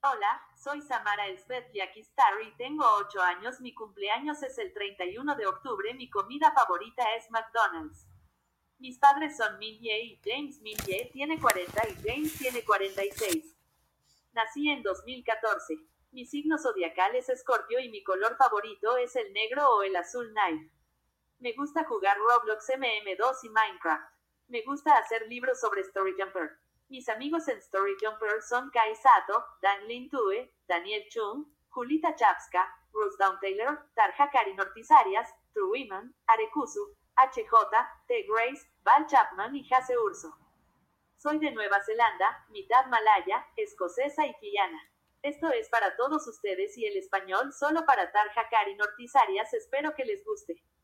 Hola, soy Samara Elsbeth Yakistari, tengo 8 años, mi cumpleaños es el 31 de octubre, mi comida favorita es McDonald's. Mis padres son Minje y James. Minje tiene 40 y James tiene 46. Nací en 2014. Mi signo zodiacal es Escorpio y mi color favorito es el negro o el azul knife. Me gusta jugar Roblox, MM2 y Minecraft. Me gusta hacer libros sobre Story Jumper. Mis amigos en Story Jumper son Kai Sato, Dan Lin Tue, Daniel Chung, Julita Chapska, Ruth Down Taylor, Tarja Karin Ortiz-Arias, True Women, Arekusu, HJ, T. Grace, Val Chapman y Jase Urso. Soy de Nueva Zelanda, mitad malaya, escocesa y fiana. Esto es para todos ustedes y el español solo para Tarja Karin Ortiz-Arias, espero que les guste.